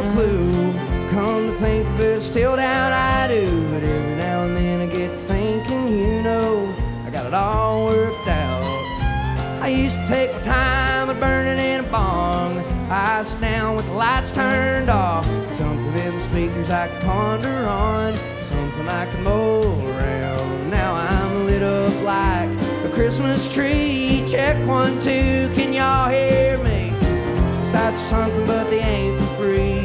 a clue. Come to think of it, still doubt I do. But every now and then I get to thinking, you know, I got it all worked out. I used to take my time at burning in a bong. I sit down with the lights turned off. Something in the speakers I could ponder on, something I could mow around. Now I'm lit up like a Christmas tree. Check 1, 2, can y'all hear me? Sights are something, but they ain't for free.